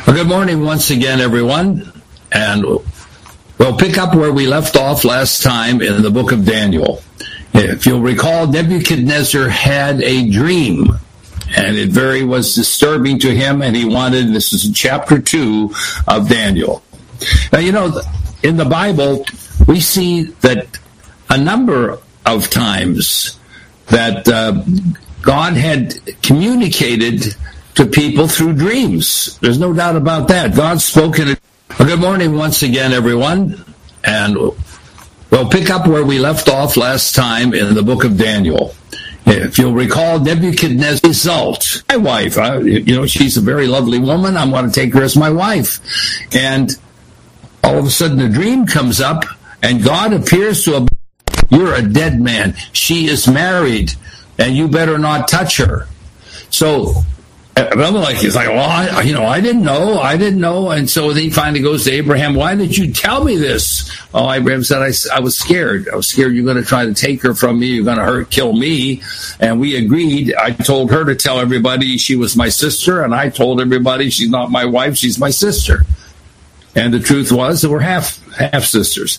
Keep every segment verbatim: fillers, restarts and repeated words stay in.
Well, good morning once again, everyone, and we'll pick up where we left off last time in the book of Daniel. If you'll recall, Nebuchadnezzar had a dream, and it very was disturbing to him, and he wanted, this is chapter two of Daniel. Now, you know, in the Bible, we see that a number of times that uh, God had communicated to people through dreams. There's no doubt about that. God's spoken. Well, good morning once again, everyone. And we'll pick up where we left off last time in the book of Daniel. If you'll recall, Nebuchadnezzar's result. My wife, I, you know, she's a very lovely woman. I want to take her as my wife. And all of a sudden a dream comes up, and God appears to a, you're a dead man. She is married, and you better not touch her. So I'm like, he's like, well, I, you know, I didn't know, I didn't know. And so then he finally goes to Abraham, why did you tell me this? Oh, Abraham said, I, I was scared. I was scared you're going to try to take her from me. You're going to hurt, kill me. And we agreed. I told her to tell everybody she was my sister. And I told everybody she's not my wife. She's my sister. And the truth was that we're half, half sisters.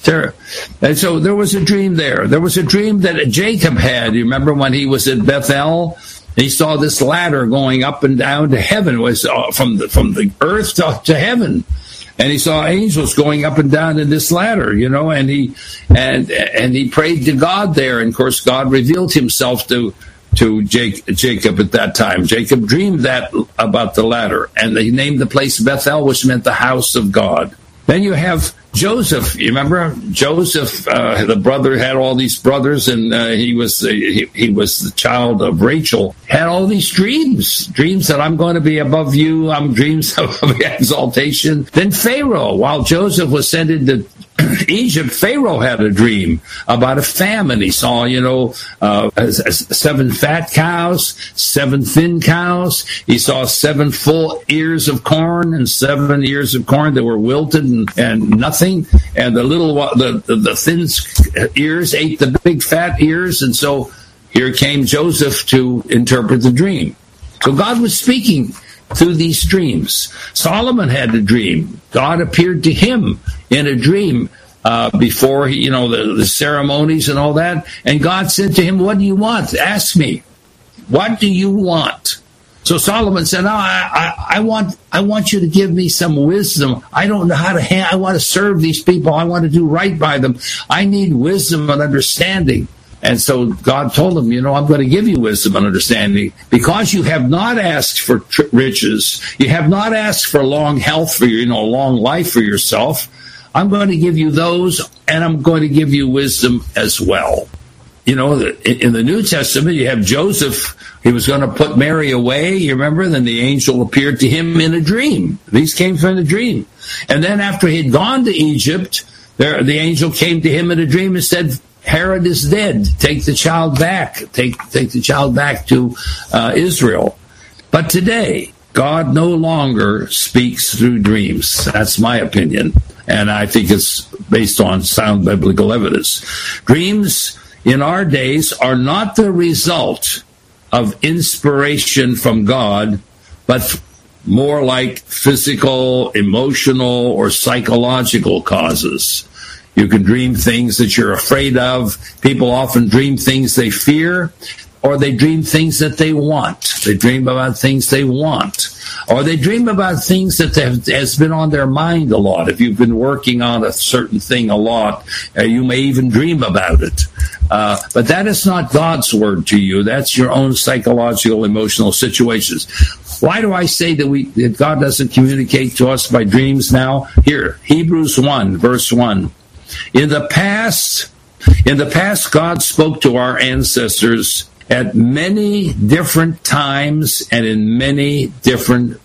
And so there was a dream there. There was a dream that Jacob had. You remember when he was at Bethel? He saw this ladder going up and down to heaven, was uh, from the from the earth to, to heaven, and he saw angels going up and down in this ladder, you know, and he and and he prayed to God there, and of course God revealed Himself to to Jake, Jacob at that time. Jacob dreamed that about the ladder, and they named the place Bethel, which meant the house of God. Then you have Joseph. You remember Joseph? Uh, the brother had all these brothers, and uh, he was uh, he, he was the child of Rachel. Had all these dreams, dreams that I'm going to be above you. I'm dreams of exaltation. Then Pharaoh, while Joseph was sent into Egypt, Pharaoh had a dream about a famine. He saw, you know, uh, seven fat cows, seven thin cows. He saw seven full ears of corn and seven ears of corn that were wilted and, and nothing. And the little, the, the, the thin ears ate the big fat ears. And so here came Joseph to interpret the dream. So God was speaking through these dreams. Solomon had a dream. God appeared to him in a dream uh, before, you know, the, the ceremonies and all that. And God said to him, what do you want? Ask me. What do you want? So Solomon said, no, I, I, I want I want you to give me some wisdom. I don't know how to hand, I want to serve these people. I want to do right by them. I need wisdom and understanding. And so God told him, you know, I'm going to give you wisdom and understanding because you have not asked for tr- riches. You have not asked for long health for you, you know, long life for yourself. I'm going to give you those, and I'm going to give you wisdom as well. You know, in the New Testament, you have Joseph. He was going to put Mary away, you remember? Then the angel appeared to him in a dream. These came from a dream. And then after he'd gone to Egypt, there, the angel came to him in a dream and said, Herod is dead. Take the child back. Take take the child back to uh, Israel. But today, God no longer speaks through dreams. That's my opinion. And I think it's based on sound biblical evidence. Dreams in our days are not the result of inspiration from God, but more like physical, emotional, or psychological causes. You can dream things that you're afraid of. People often dream things they fear, or they dream things that they want. They dream about things they want. Or they dream about things that have, has been on their mind a lot. If you've been working on a certain thing a lot, uh, you may even dream about it. Uh, but that is not God's word to you. That's your own psychological, emotional situations. Why do I say that we that God doesn't communicate to us by dreams now? Here, Hebrews one, verse one. In the past, in the past, God spoke to our ancestors at many different times and in many different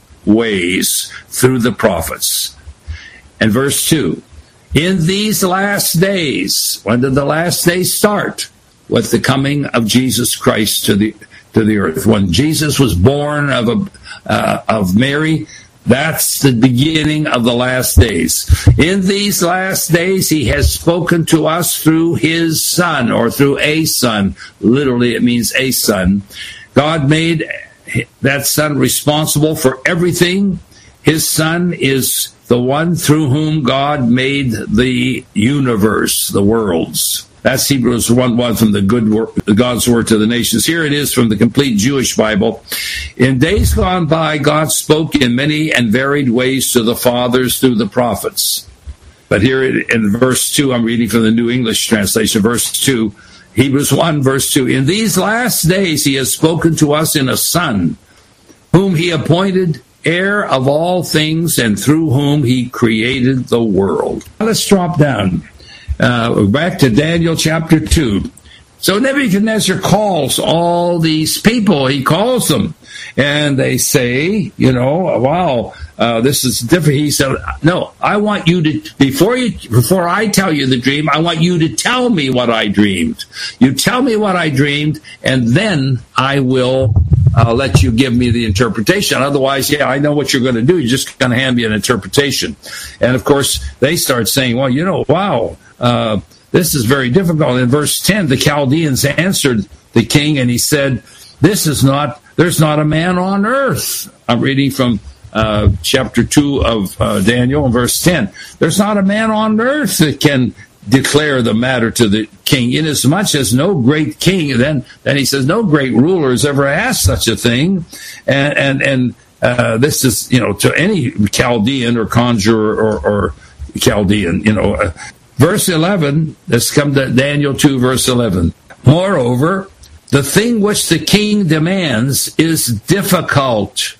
ways through the prophets. And verse two, in these last days, when did the last days start? With the coming of Jesus Christ to the to the earth. When Jesus was born of a uh, of Mary, that's the beginning of the last days. In these last days, he has spoken to us through his Son, or through a Son. Literally, it means a Son. God made that Son responsible for everything his Son is the one through whom God made the universe, the worlds. That's Hebrews one one from the good word, God's word to the nations. Here it is from the complete Jewish Bible. In days gone by, God spoke in many and varied ways to the fathers through the prophets. But here in verse two, I'm reading from the New English Translation, verse two, Hebrews one, verse two. In these last days he has spoken to us in a Son, whom he appointed heir of all things, and through whom he created the world. Now let's drop down. Uh, back to Daniel chapter two. So Nebuchadnezzar calls all these people. He calls them. And they say, you know, wow, uh, this is different. He said, no, I want you to, before you, before I tell you the dream, I want you to tell me what I dreamed. You tell me what I dreamed, and then I will uh, let you give me the interpretation. Otherwise, yeah, I know what you're going to do. You're just going to hand me an interpretation. And of course, they start saying, well, you know, wow, uh, this is very difficult. In verse ten, the Chaldeans answered the king, and he said, this is not, there's not a man on earth. I'm reading from uh, chapter two of uh, Daniel, and verse ten. There's not a man on earth that can declare the matter to the king, inasmuch as no great king, then, then he says, no great ruler has ever asked such a thing. And, and, and uh, this is, you know, to any Chaldean or conjurer or, or Chaldean, you know. Uh, verse eleven, let's come to Daniel two, verse eleven. Moreover, the thing which the king demands is difficult,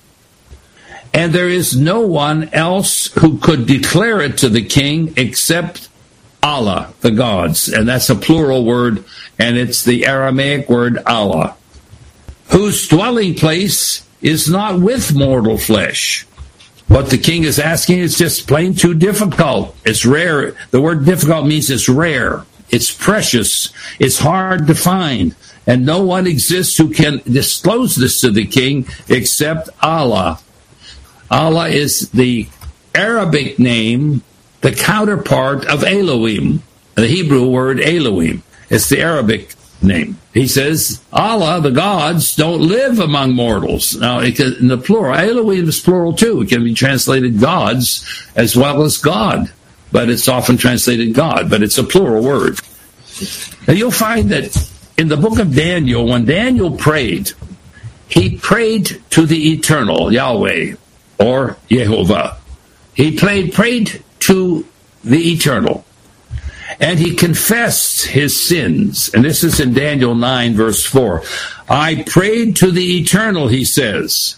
and there is no one else who could declare it to the king except Allah, the gods. And that's a plural word, and it's the Aramaic word Allah, whose dwelling place is not with mortal flesh. What the king is asking is just plain too difficult. It's rare. The word difficult means it's rare. It's precious. It's hard to find. And no one exists who can disclose this to the king except Allah. Allah is the Arabic name, the counterpart of Elohim, the Hebrew word Elohim. It's the Arabic name. He says, Allah, the gods, don't live among mortals. Now, it can, in the plural, Elohim is plural too. It can be translated gods as well as God, but it's often translated God, but it's a plural word. Now, you'll find that in the book of Daniel, when Daniel prayed, he prayed to the eternal, Yahweh, or Jehovah. He prayed, prayed to the eternal. And he confessed his sins. And this is in Daniel nine, verse four. I prayed to the eternal, he says,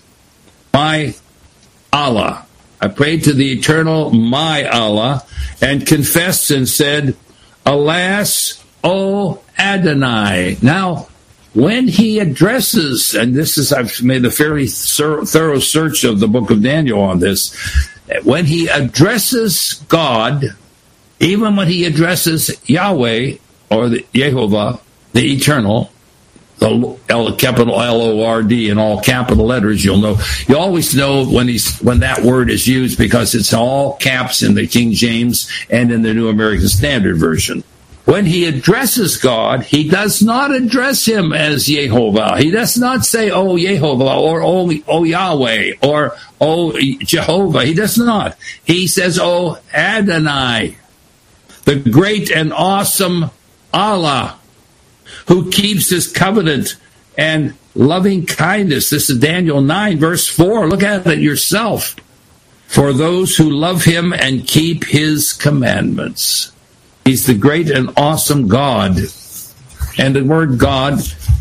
my Allah. I prayed to the eternal, my Allah, and confessed and said, alas, O Adonai. Now, when he addresses, and this is, I've made a fairly thorough search of the book of Daniel on this, when he addresses God, even when he addresses Yahweh, or the Jehovah, the eternal, the L, capital L O R D in all capital letters, you'll know. You always know when he's when that word is used because it's all caps in the King James and in the New American Standard Version. When he addresses God, he does not address him as Jehovah. He does not say, oh, Jehovah, or oh, oh Yahweh, or oh, Jehovah. He does not. He says, oh, Adonai, the great and awesome Allah, who keeps his covenant and loving kindness. This is Daniel nine, verse four. Look at it yourself. For those who love him and keep his commandments. He's the great and awesome God. And the word God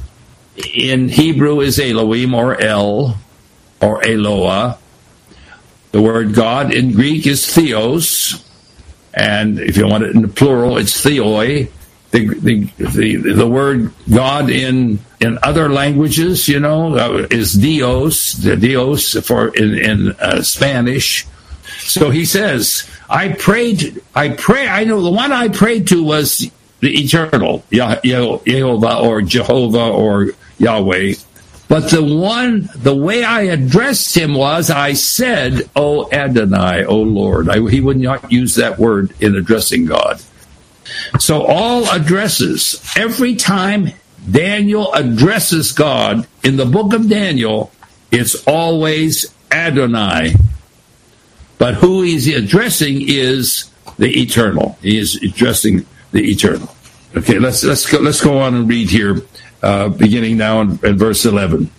in Hebrew is Elohim, or El, or Eloah. The word God in Greek is Theos. And if you want it in the plural, it's Theoi. The, the, the, the word God in, in other languages, you know, uh, is Dios, the Dios for in, in uh, Spanish. So he says, I prayed, I pray, I know the one I prayed to was the eternal, Jehovah or Jehovah or Yahweh. But the one, the way I addressed him was, I said, O Adonai, O Lord. I, he would not use that word in addressing God. So all addresses, every time Daniel addresses God in the book of Daniel, it's always Adonai. But who he's addressing is the eternal. He is addressing the eternal. Okay, let's let's go let's go on and read here, uh, beginning now in, in verse eleven.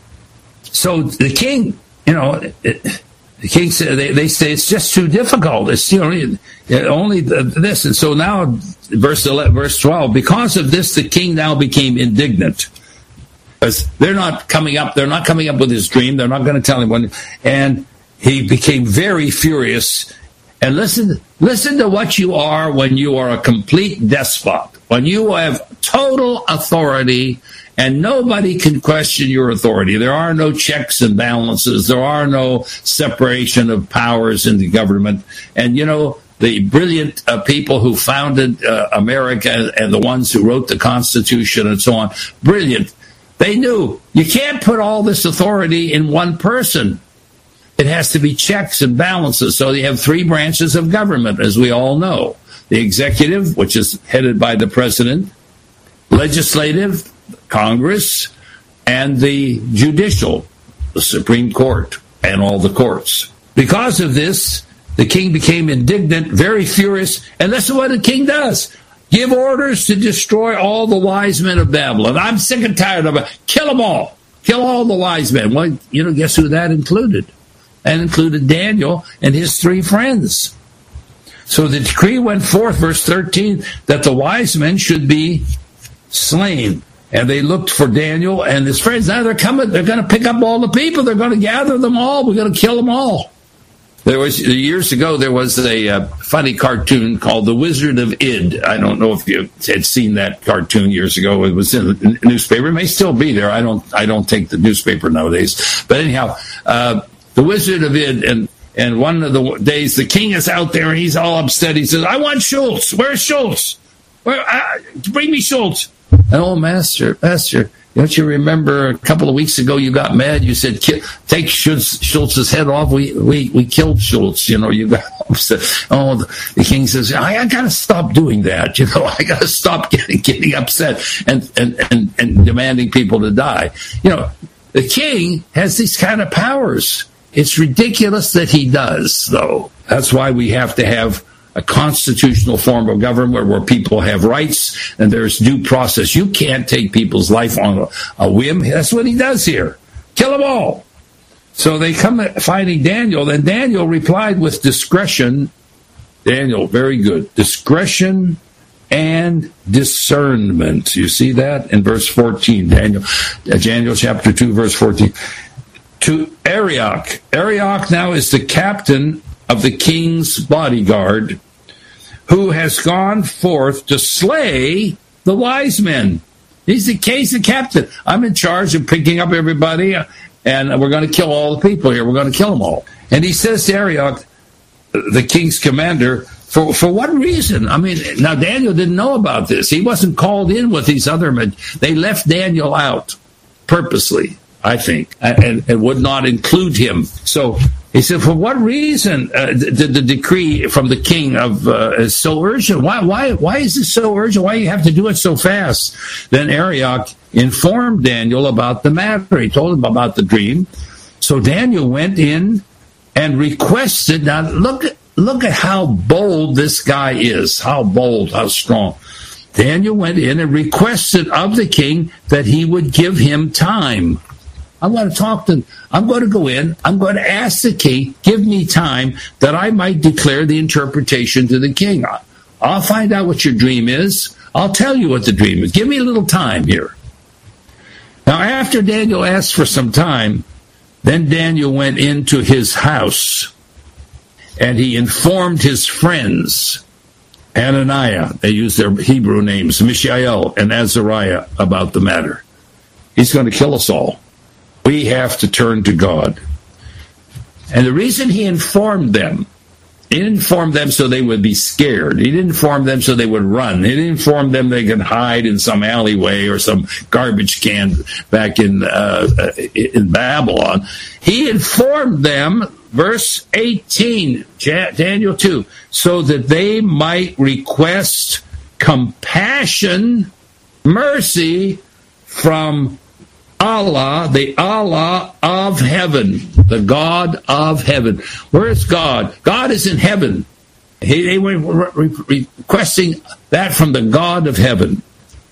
So the king, you know, it, the king said they, they say it's just too difficult. It's, you know, only this, and so now verse eleven, verse twelve. Because of this, the king now became indignant. Because they're not coming up, they're not coming up with his dream. They're not going to tell him when, and he became very furious. And listen, listen to what you are when you are a complete despot, when you have total authority and nobody can question your authority. There are no checks and balances. There are no separation of powers in the government. And, you know, the brilliant uh, people who founded uh, America and the ones who wrote the Constitution and so on, brilliant. They knew you can't put all this authority in one person. It has to be checks and balances. So you have three branches of government, as we all know. The executive, which is headed by the president, legislative, Congress, and the judicial, the Supreme Court, and all the courts. Because of this, the king became indignant, very furious, and listen to what the king does. Give orders to destroy all the wise men of Babylon. I'm sick and tired of it. Kill them all. Kill all the wise men. Well, you know, guess who that included? That included Daniel and his three friends. So the decree went forth, verse thirteen, that the wise men should be slain. And they looked for Daniel and his friends. Now they're coming. They're going to pick up all the people. They're going to gather them all. We're going to kill them all. There was years ago. There was a uh, funny cartoon called The Wizard of Id. I don't know if you had seen that cartoon years ago. It was in the newspaper. It may still be there. I don't. I don't take the newspaper nowadays. But anyhow, uh, The Wizard of Id, and and one of the days the king is out there and he's all upset. He says, "I want Schultz. Where's Schultz? Where? Uh, bring me Schultz." And oh, master, master. Don't you remember a couple of weeks ago you got mad? You said, take Schultz, Schultz's head off. We, we, we killed Schultz. You know, you got upset. Oh, the, the king says, I, I got to stop doing that. You know, I got to stop getting, getting upset and, and, and, and demanding people to die. You know, the king has these kind of powers. It's ridiculous that he does, though. That's why we have to have a constitutional form of government where, where people have rights and there's due process. You can't take people's life on a, a whim. That's what he does here. Kill them all. So they come finding Daniel, and Daniel replied with discretion. Daniel, very good. Discretion and discernment. You see that in verse fourteen, Daniel, Daniel chapter two, verse fourteen. To Arioch. Arioch now is the captain of the king's bodyguard, who has gone forth to slay the wise men. He's the case of captain. I'm in charge of picking up everybody, and we're going to kill all the people here. We're going to kill them all. And he says to Arioch, the king's commander, for, for what reason? I mean, now Daniel didn't know about this. He wasn't called in with these other men. They left Daniel out purposely, I think, and, and would not include him. So he said, for what reason uh, did the decree from the king of uh, is so urgent? Why, why, why is this so urgent? Why do you have to do it so fast? Then Arioch informed Daniel about the matter. He told him about the dream. So Daniel went in and requested. Now look, look at how bold this guy is. How bold, how strong. Daniel went in and requested of the king that he would give him time. I'm going to talk to, I'm going to go in, I'm going to ask the king, give me time that I might declare the interpretation to the king. I'll find out what your dream is. I'll tell you what the dream is. Give me a little time here. Now, after Daniel asked for some time, then Daniel went into his house and he informed his friends, Hananiah, they use their Hebrew names, Mishael and Azariah, about the matter. He's going to kill us all. We have to turn to God. And the reason he informed them, he didn't inform them so they would be scared. He didn't inform them so they would run. He didn't inform them they could hide in some alleyway or some garbage can back in uh, in Babylon. He informed them, verse eighteen, Daniel two, so that they might request compassion, mercy from Allah, the Allah of heaven, the God of heaven. Where is God? God is in heaven. He, they were re- re- requesting that from the God of heaven.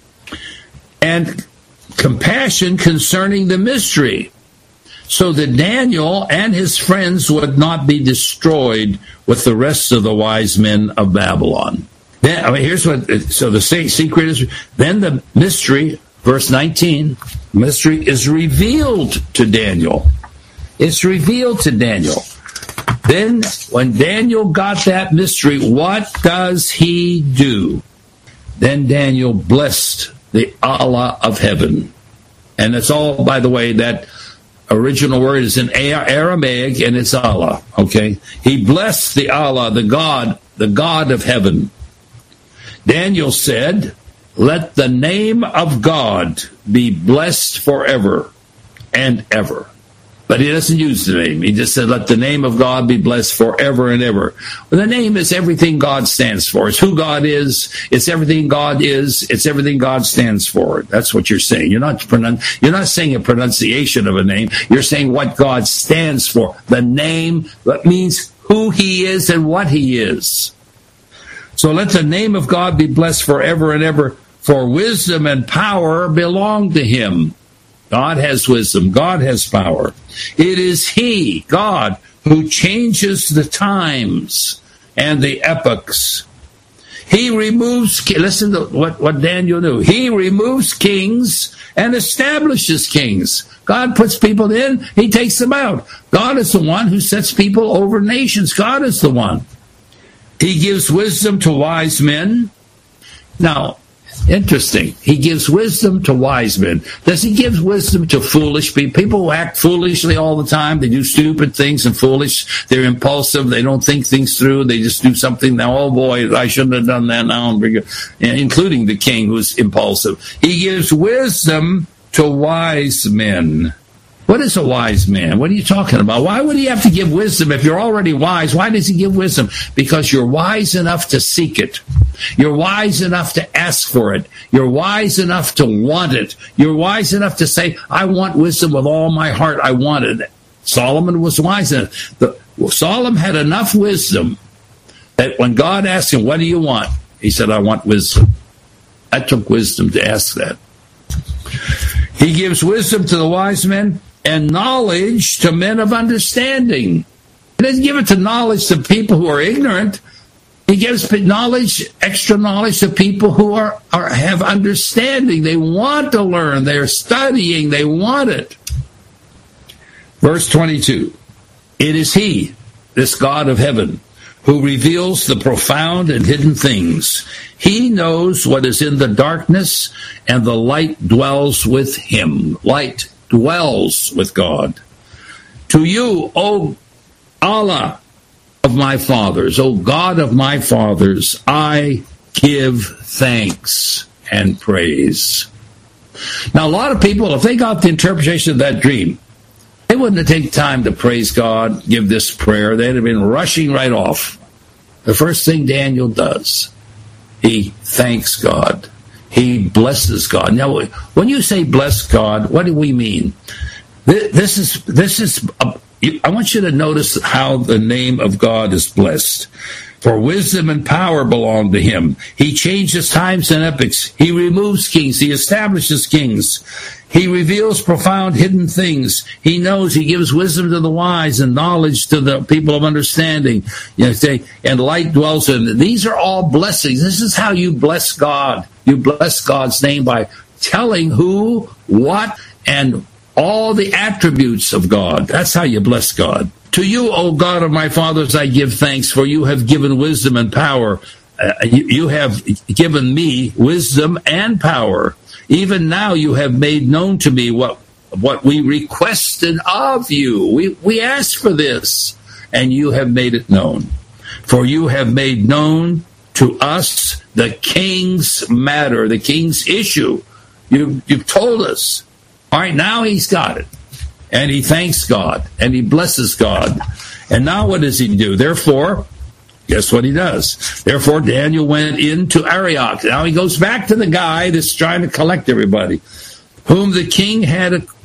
And compassion concerning the mystery, so that Daniel and his friends would not be destroyed with the rest of the wise men of Babylon. Then, I mean, here's what, so the secret is, then the mystery, verse nineteen, mystery is revealed to Daniel. It's revealed to Daniel. Then, when Daniel got that mystery, what does he do? Then Daniel blessed the Allah of heaven. And it's all, by the way, that original word is in Aramaic, and it's Allah, okay? He blessed the Allah, the God, the God of heaven. Daniel said, let the name of God be blessed forever and ever. But he doesn't use the name. He just said, let the name of God be blessed forever and ever. Well, the name is everything God stands for. It's who God is. It's everything God is. It's everything God stands for. That's what you're saying. You're not pronun- You're not saying a pronunciation of a name. You're saying what God stands for. The name that means who he is and what he is. So let the name of God be blessed forever and ever, for wisdom and power belong to him. God has wisdom. God has power. It is he, God, who changes the times and the epochs. He removes, listen to what, what Daniel knew. He removes kings and establishes kings. God puts people in, he takes them out. God is the one who sets people over nations. God is the one. He gives wisdom to wise men. Now, interesting. He gives wisdom to wise men. Does he give wisdom to foolish people? People who act foolishly all the time. They do stupid things and foolish. They're impulsive. They don't think things through. They just do something. Now, oh boy, I shouldn't have done that now. Including the king who's impulsive. He gives wisdom to wise men. What is a wise man? What are you talking about? Why would he have to give wisdom if you're already wise? Why does he give wisdom? Because you're wise enough to seek it. You're wise enough to ask for it. You're wise enough to want it. You're wise enough to say, I want wisdom with all my heart. I want it. Solomon was wise enough. The, well, Solomon had enough wisdom that when God asked him, what do you want? He said, I want wisdom. That took wisdom to ask that. He gives wisdom to the wise men and knowledge to men of understanding. He doesn't give it to knowledge to people who are ignorant. He gives knowledge, extra knowledge to people who are, are have understanding. They want to learn. They're studying. They want it. Verse twenty-two. It is he, this God of heaven, who reveals the profound and hidden things. He knows what is in the darkness, and the light dwells with him. Light dwells with God. To you, O Allah of my fathers, O God of my fathers, I give thanks and praise. Now, a lot of people, if they got the interpretation of that dream, they wouldn't have taken time to praise God, give this prayer. They'd have been rushing right off. The first thing Daniel does, he thanks God. He blesses God. Now, when you say bless God, what do we mean? This is, this is, a, I want you to notice how the name of God is blessed. For wisdom and power belong to him. He changes times and epochs. He removes kings. He establishes kings. He reveals profound hidden things. He knows. He gives wisdom to the wise and knowledge to the people of understanding. You know, say, and light dwells in them. These are all blessings. This is how you bless God. You bless God's name by telling who, what, and all the attributes of God. That's how you bless God. To you, O God of my fathers, I give thanks, for you have given wisdom and power. Uh, you, you have given me wisdom and power. Even now you have made known to me what what we requested of you. We, we asked for this, and you have made it known. For you have made known to us the king's matter, the king's issue. You, you've told us. All right, now he's got it. And he thanks God, and he blesses God. And now what does he do? Therefore, guess what he does? Therefore, Daniel went into Arioch. Now he goes back to the guy that's trying to collect everybody, whom the king had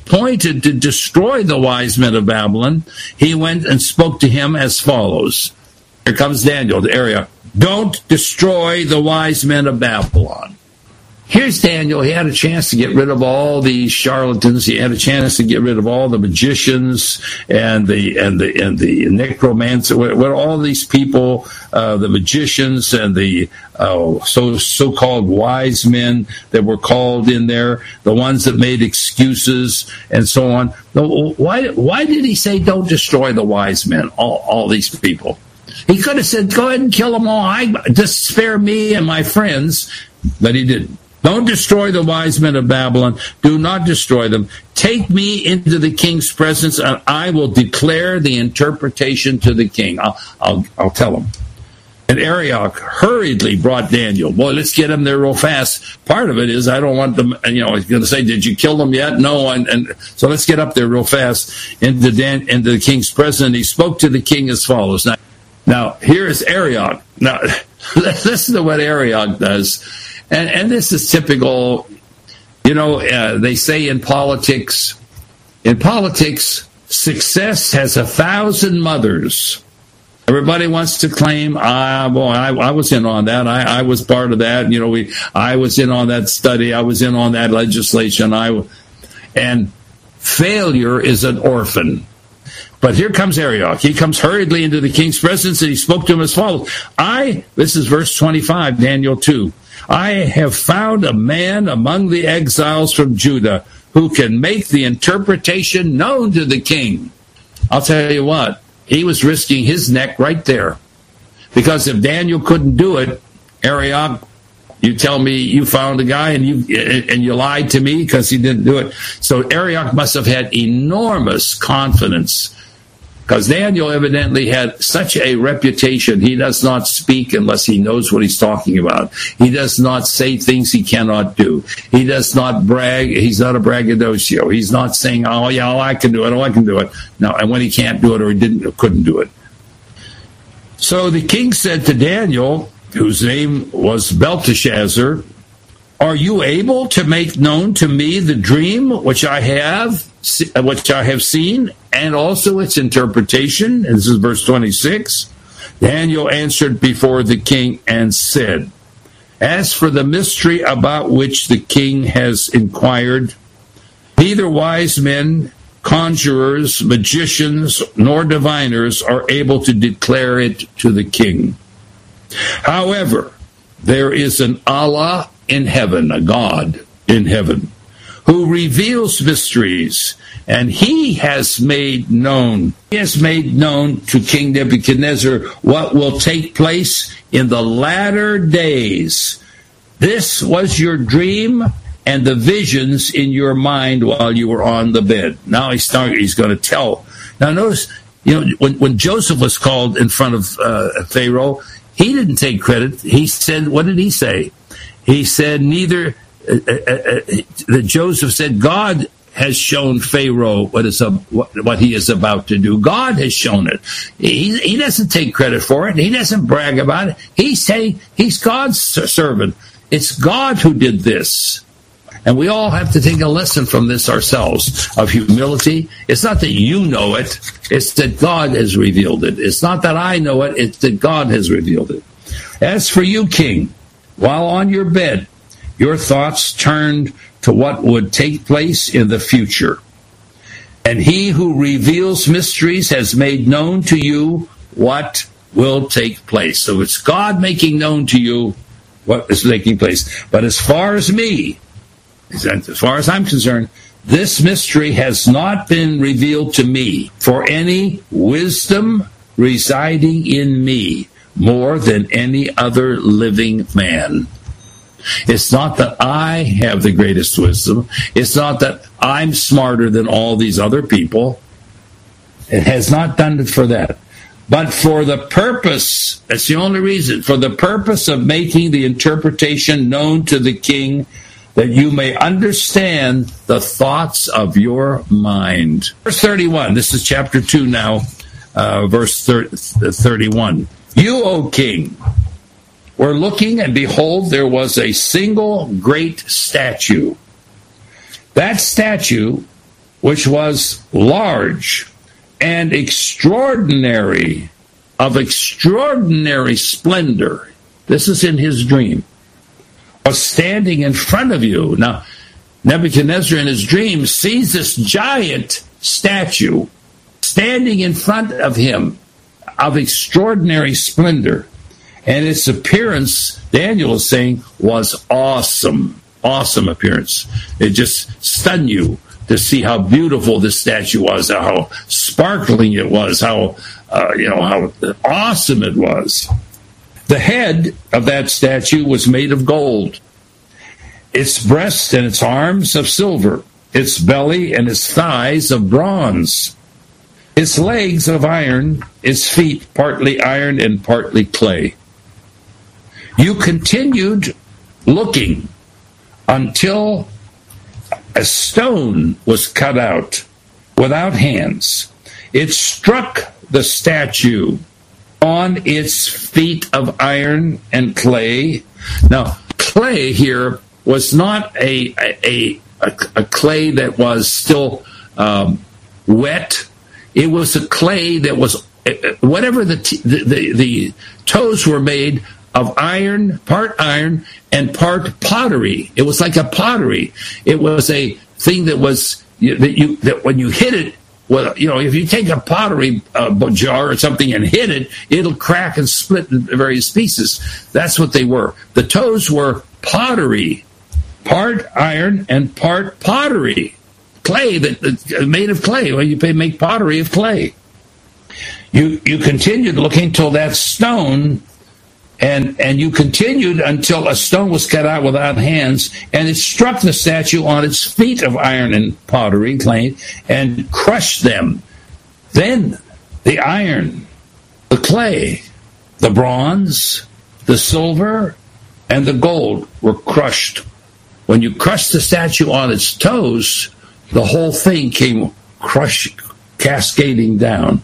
appointed to destroy the wise men of Babylon, he went and spoke to him as follows. Here comes Daniel, the area. Don't destroy the wise men of Babylon. Here's Daniel. He had a chance to get rid of all these charlatans. He had a chance to get rid of all the magicians and the and the and the necromancer. What, what all these people, uh, the magicians and the uh, so so-called wise men that were called in there, the ones that made excuses and so on. Why why did he say don't destroy the wise men? All all these people. He could have said go ahead and kill them all. I just spare me and my friends, but he didn't. Don't destroy the wise men of Babylon. Do not destroy them. Take me into the king's presence, and I will declare the interpretation to the king. I'll, I'll, I'll tell him. And Arioch hurriedly brought Daniel. Boy, let's get him there real fast. Part of it is I don't want them, you know, he's going to say, did you kill them yet? No. And, and so let's get up there real fast into, Dan, into the king's presence. He spoke to the king as follows. Now, now here is Arioch. Now, listen to what Arioch does. And, and this is typical, you know, uh, they say in politics, in politics, success has a thousand mothers. Everybody wants to claim, ah, boy, I, I was in on that. I, I was part of that. You know, we, I was in on that study. I was in on that legislation. I, and failure is an orphan. But here comes Arioch. He comes hurriedly into the king's presence, and he spoke to him as follows. I, this is verse twenty-five, Daniel two. I have found a man among the exiles from Judah who can make the interpretation known to the king. I'll tell you what, he was risking his neck right there. Because if Daniel couldn't do it, Arioch, you tell me you found a guy and you and you lied to me because he didn't do it. So Arioch must have had enormous confidence. Because Daniel evidently had such a reputation. He does not speak unless he knows what he's talking about. He does not say things he cannot do. He does not brag. He's not a braggadocio. He's not saying, oh, yeah, oh, I can do it. Oh, I can do it. No, and when he can't do it or he didn't or couldn't do it. So the king said to Daniel, whose name was Belteshazzar, are you able to make known to me the dream which I have, which I have seen, and also its interpretation? And this is verse twenty-six. Daniel answered before the king and said, as for the mystery about which the king has inquired, neither wise men, conjurers, magicians, nor diviners are able to declare it to the king. However, there is an Allah in heaven, a God in heaven, who reveals mysteries, and he has made known, he has made known to King Nebuchadnezzar what will take place in the latter days. This was your dream and the visions in your mind while you were on the bed. Now he's starting, he's going to tell. Now notice, you know, when, when Joseph was called in front of uh, Pharaoh, he didn't take credit. He said, what did he say? He said, neither, uh, uh, uh, that Joseph said, God has shown Pharaoh what is uh, what, what he is about to do. God has shown it. He, he doesn't take credit for it. He doesn't brag about it. He's saying he's God's servant. It's God who did this. And we all have to take a lesson from this ourselves of humility. It's not that you know it. It's that God has revealed it. It's not that I know it. It's that God has revealed it. As for you, king, while on your bed, your thoughts turned to what would take place in the future. And he who reveals mysteries has made known to you what will take place. So it's God making known to you what is taking place. But as far as me, as far as I'm concerned, this mystery has not been revealed to me for any wisdom residing in me more than any other living man. It's not that I have the greatest wisdom. It's not that I'm smarter than all these other people. It has not done it for that. But for the purpose, that's the only reason, for the purpose of making the interpretation known to the king, that you may understand the thoughts of your mind. Verse thirty-one, this is chapter two now, uh, verse thirty-one. You, O king, were looking, and behold, there was a single great statue. That statue which was large and extraordinary, of extraordinary splendor. This is in his dream. Was standing in front of you. Now, Nebuchadnezzar in his dream sees this giant statue standing in front of him of extraordinary splendor. And its appearance, Daniel is saying, was awesome. Awesome appearance. It just stunned you to see how beautiful this statue was, how sparkling it was, how uh, you know how awesome it was. The head of that statue was made of gold, its breast and its arms of silver, its belly and its thighs of bronze, its legs of iron, its feet partly iron and partly clay. You continued looking until a stone was cut out without hands. It struck the statue on its feet of iron and clay. Now, clay here was not a a, a, a clay that was still um, wet. It was a clay that was, whatever the, t- the, the the toes were made of iron, part iron, and part pottery. It was like a pottery. It was a thing that was that you that when you hit it, well, you know, if you take a pottery uh, jar or something and hit it, it'll crack and split in various pieces. That's what they were. The toes were pottery, part iron and part pottery, clay that, that made of clay. Well, you make pottery of clay. You you continued looking till that stone. And and you continued until a stone was cut out without hands, and it struck the statue on its feet of iron and pottery, clay, and crushed them. Then the iron, the clay, the bronze, the silver, and the gold were crushed. When you crushed the statue on its toes, the whole thing came crush, cascading down.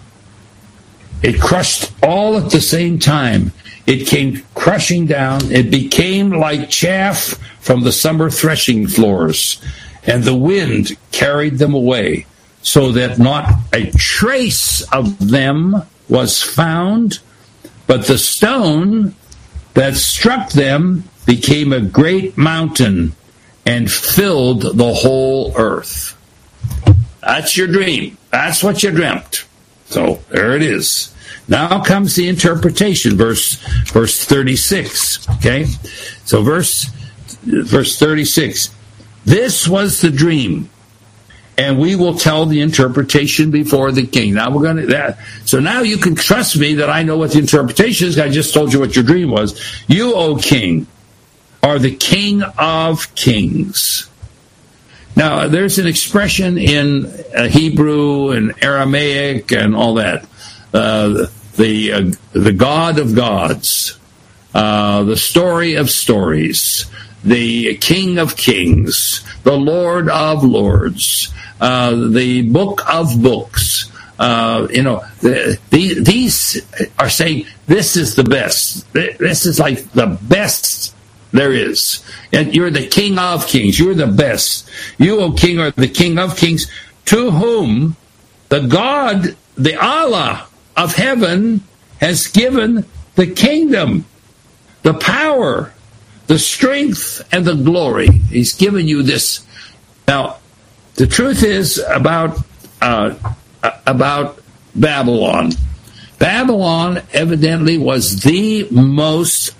It crushed all at the same time. It came crushing down. It became like chaff from the summer threshing floors, and the wind carried them away, so that not a trace of them was found, but the stone that struck them became a great mountain and filled the whole earth. That's your dream. That's what you dreamt. So there it is. Now comes the interpretation, verse verse thirty-six. Okay, so verse verse thirty-six. This was the dream, and we will tell the interpretation before the king. Now we're going to that. So now you can trust me that I know what the interpretation is. I just told you what your dream was. You, O king, are the King of kings. Now there's an expression in uh, Hebrew and Aramaic and all that. Uh, the uh, the God of gods, uh, the story of stories, the King of kings, the Lord of lords, uh, the book of books. Uh, you know, the, the, these are saying this is the best. This is like the best there is. And you're the King of kings. You're the best. You, O King, are the King of kings, to whom the God, the Allah of heaven, has given the kingdom, the power, the strength, and the glory. He's given you this. Now, the truth is about uh, about Babylon. Babylon evidently was the most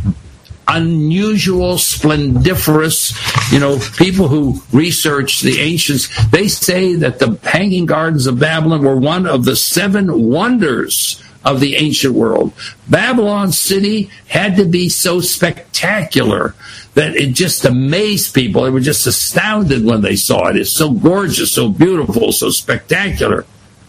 unusual, splendiferous, you know, people who research the ancients, they say that the Hanging Gardens of Babylon were one of the seven wonders of the ancient world. Babylon City had to be so spectacular that it just amazed people. They were just astounded when they saw it. It's so gorgeous, so beautiful, so spectacular.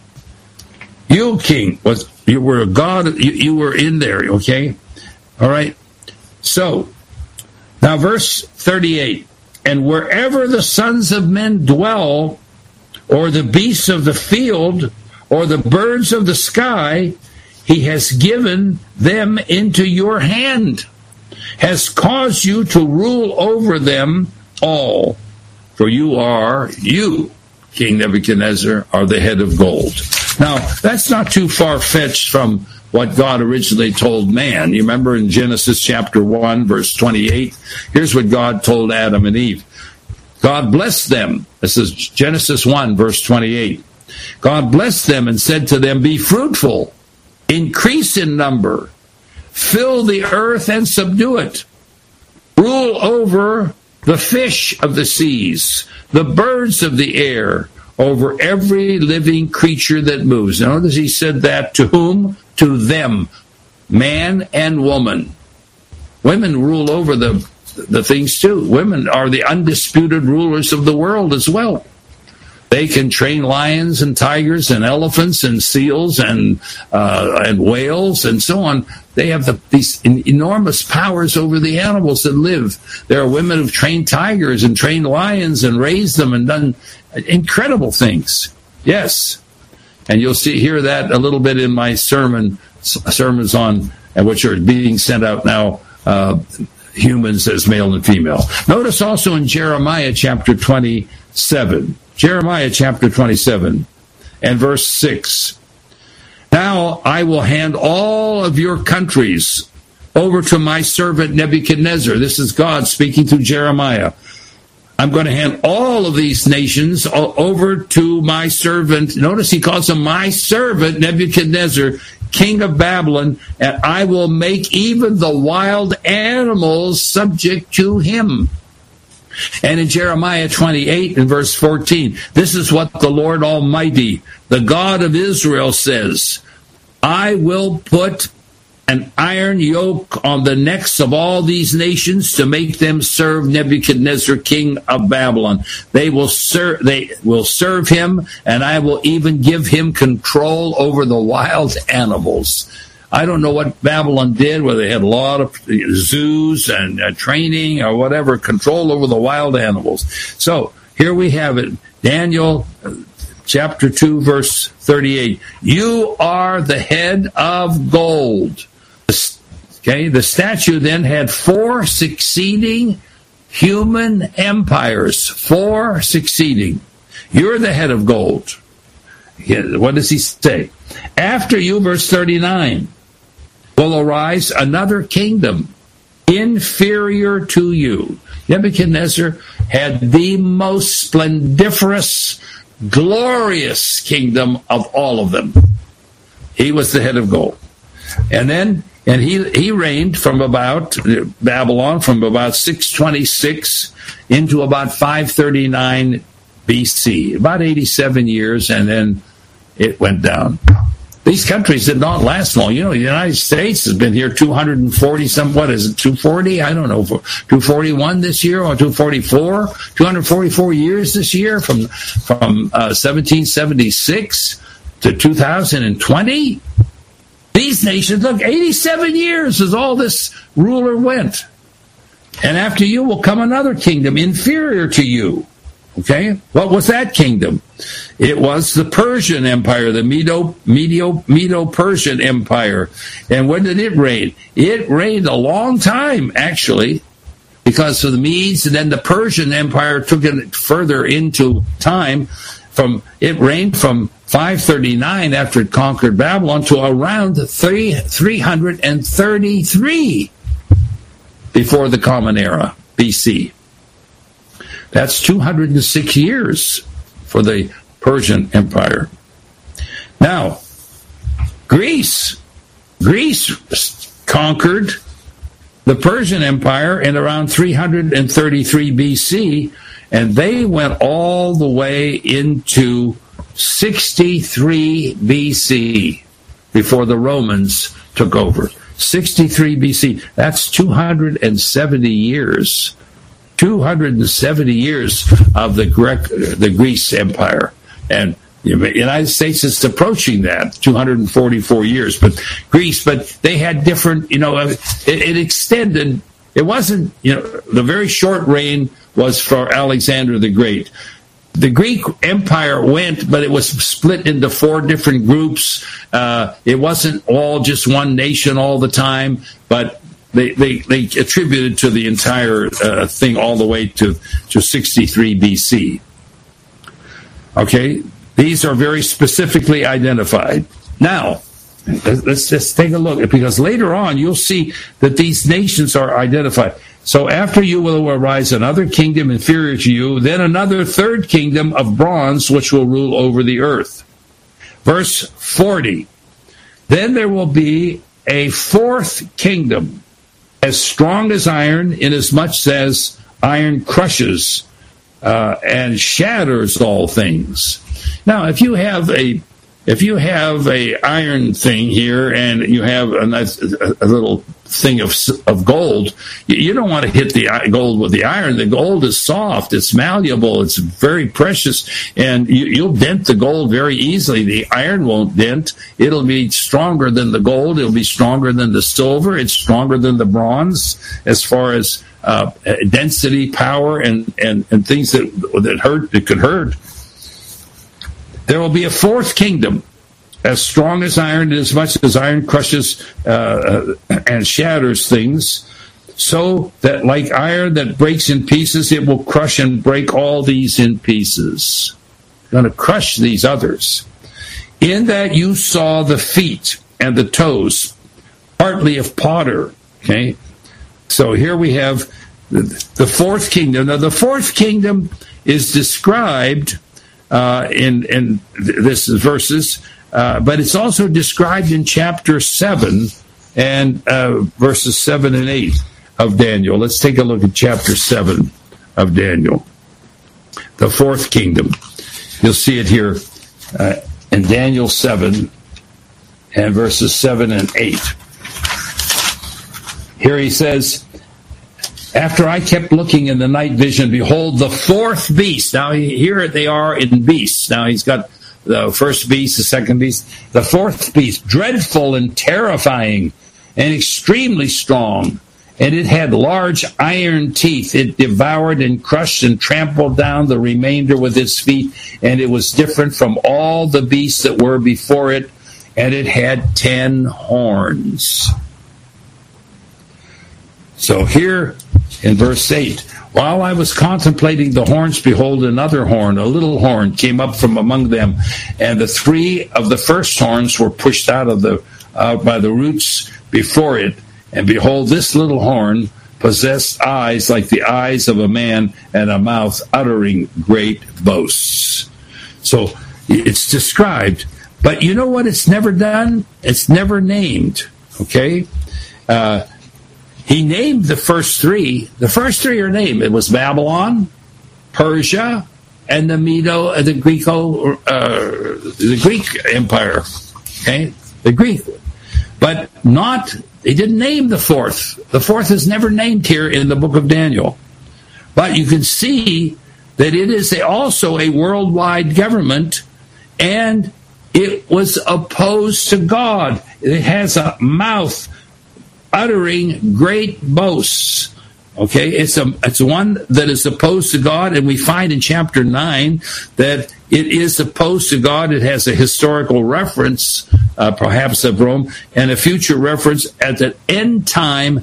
You, king, was you were a god. You, you were in there, okay? All right. So, now verse thirty-eight, and wherever the sons of men dwell, or the beasts of the field, or the birds of the sky, he has given them into your hand, has caused you to rule over them all. For you are, you King Nebuchadnezzar, are the head of gold. Now, that's not too far-fetched from what God originally told man. You remember in Genesis chapter one, verse twenty-eight? Here's what God told Adam and Eve. God blessed them. This is Genesis one, verse twenty-eight. God blessed them and said to them, be fruitful, increase in number, fill the earth and subdue it. Rule over the fish of the seas, the birds of the air, over every living creature that moves. Notice he said that to whom? To them, man and woman. Women rule over the, the things too. Women are the undisputed rulers of the world as well. They can train lions and tigers and elephants and seals and uh, and whales and so on. They have the, these enormous powers over the animals that live. There are women who've trained tigers and trained lions and raised them and done incredible things. Yes. And you'll see hear that a little bit in my sermon sermons on, and which are being sent out now, uh, humans as male and female. Notice also in Jeremiah chapter twenty-seven. Jeremiah chapter twenty-seven and verse six. Now I will hand all of your countries over to my servant Nebuchadnezzar. This is God speaking to Jeremiah. I'm going to hand all of these nations over to my servant. Notice he calls him my servant Nebuchadnezzar, king of Babylon, and I will make even the wild animals subject to him. And in Jeremiah twenty-eight and verse fourteen, this is what the Lord Almighty, the God of Israel, says. I will put an iron yoke on the necks of all these nations to make them serve Nebuchadnezzar, king of Babylon. They will serve, they will serve him, and I will even give him control over the wild animals. I don't know what Babylon did, whether they had a lot of zoos and uh, training or whatever, control over the wild animals. So here we have it. Daniel uh, chapter two, verse thirty-eight. You are the head of gold. Okay, the statue then had four succeeding human empires. Four succeeding. You're the head of gold. What does he say? After you, verse thirty-nine, will arise another kingdom inferior to you. Nebuchadnezzar had the most splendiferous, glorious kingdom of all of them. He was the head of gold. And then, and he, he reigned from about Babylon from about six twenty-six into about five thirty-nine B C, about eighty-seven years, and then it went down. These countries did not last long. You know, the United States has been here two hundred forty some, what is it, two forty? I don't know, two forty-one this year or two forty-four? two hundred forty-four years this year from, from uh, seventeen seventy-six to two thousand twenty. These nations, look, eighty-seven years as all this ruler went. And after you will come another kingdom inferior to you. Okay, what was that kingdom? It was the Persian Empire, the Medo, Medo, Medo-Persian Empire. And when did it reign? It reigned a long time, actually, because of the Medes, and then the Persian Empire took it further into time. From it reigned from five thirty-nine after it conquered Babylon to around three, three thirty-three before the Common Era, B C. That's two hundred six years for the Persian Empire. Now, Greece. Greece conquered the Persian Empire in around three hundred thirty-three B C, and they went all the way into sixty-three B C before the Romans took over. sixty-three B C. That's two hundred seventy years. two hundred seventy years of the Greek, the Greece Empire. And the United States is approaching that, two hundred forty-four years. But Greece, but they had different, you know, it, it extended. It wasn't, you know, the very short reign was for Alexander the Great. The Greek Empire went, but it was split into four different groups. Uh, it wasn't all just one nation all the time, but They, they they attributed to the entire uh, thing all the way to, to sixty-three B C. Okay? These are very specifically identified. Now, let's just take a look, because later on you'll see that these nations are identified. So after you will arise another kingdom inferior to you, then another third kingdom of bronze, which will rule over the earth. Verse forty, then there will be a fourth kingdom, as strong as iron, inasmuch as iron crushes uh, and shatters all things. Now, if you have a if you have a iron thing here and you have a, nice, a little thing of of gold, you don't want to hit the gold with the iron. The gold is soft, it's malleable, it's very precious, and you, you'll dent the gold very easily. The iron won't dent. It'll be stronger than the gold. It'll be stronger than the silver. It's stronger than the bronze as far as uh, density, power, and, and, and things that that hurt that could hurt. There will be a fourth kingdom, as strong as iron, as much as iron crushes uh, and shatters things, so that like iron that breaks in pieces, it will crush and break all these in pieces. It's going to crush these others. In that you saw the feet and the toes, partly of potter. Okay, so here we have the fourth kingdom. Now, the fourth kingdom is described uh, in in this verses. Uh, but it's also described in chapter seven and uh, verses seven and eight of Daniel. Let's take a look at chapter seven of Daniel. The fourth kingdom. You'll see it here uh, in Daniel seven and verses seven and eight. Here he says, after I kept looking in the night vision, behold, the fourth beast. Now here they are in beasts. Now he's got the first beast, the second beast, the fourth beast, dreadful and terrifying and extremely strong. And it had large iron teeth. It devoured and crushed and trampled down the remainder with its feet. And it was different from all the beasts that were before it. And it had ten horns. So here in verse eight, while I was contemplating the horns, behold, another horn, a little horn, came up from among them, and the three of the first horns were pushed out of the out by the roots before it. And behold, this little horn possessed eyes like the eyes of a man, and a mouth uttering great boasts. So it's described, but you know what? It's never done. It's never named. Okay. Uh, He named the first three. The first three are named. It was Babylon, Persia, and the Medo, the Greco, uh, the Greek Empire. Okay, the Greek, but not. They didn't name the fourth. The fourth is never named here in the book of Daniel. But you can see that it is a, also a worldwide government, and it was opposed to God. It has a mouth uttering great boasts. Okay, it's a it's one that is opposed to God, and we find in chapter nine that it is opposed to God. It has a historical reference, uh, perhaps of Rome, and a future reference at the end time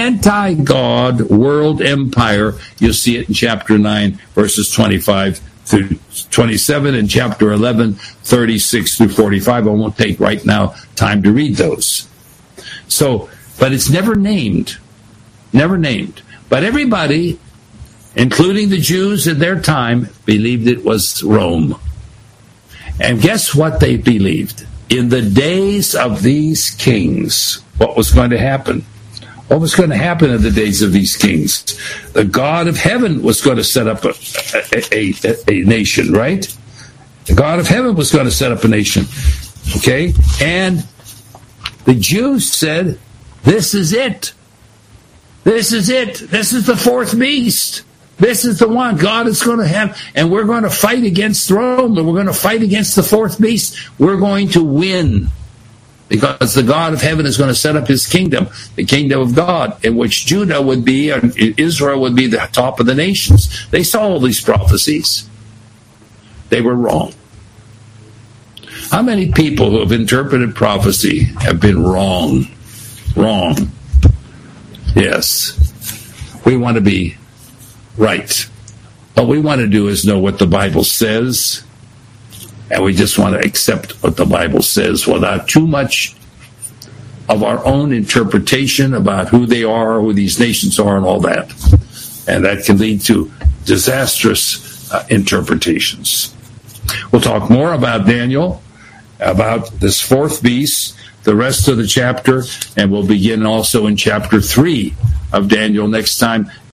anti-God world empire. You'll see it in chapter nine, verses twenty-five through twenty-seven, and chapter eleven, thirty-six through forty-five. I won't take right now time to read those. So. But it's never named. Never named. But everybody, including the Jews at their time, believed it was Rome. And guess what they believed? In the days of these kings, what was going to happen? What was going to happen in the days of these kings? The God of heaven was going to set up a, a, a, a nation, right? The God of heaven was going to set up a nation. Okay? And the Jews said, this is it. This is it. This is the fourth beast. This is the one God is going to have. And we're going to fight against Rome. And we're going to fight against the fourth beast. We're going to win. Because the God of heaven is going to set up his kingdom, the kingdom of God, in which Judah would be, and Israel would be the top of the nations. They saw all these prophecies. They were wrong. How many people who have interpreted prophecy have been wrong? Wrong. Yes. We want to be right. What we want to do is know what the Bible says And we just want to accept what the Bible says without too much of our own interpretation about who they are, who these nations are, and all that. And that can lead to disastrous uh, interpretations. We'll talk more about Daniel, about this fourth beast, the rest of the chapter, and we'll begin also in chapter three of Daniel next time.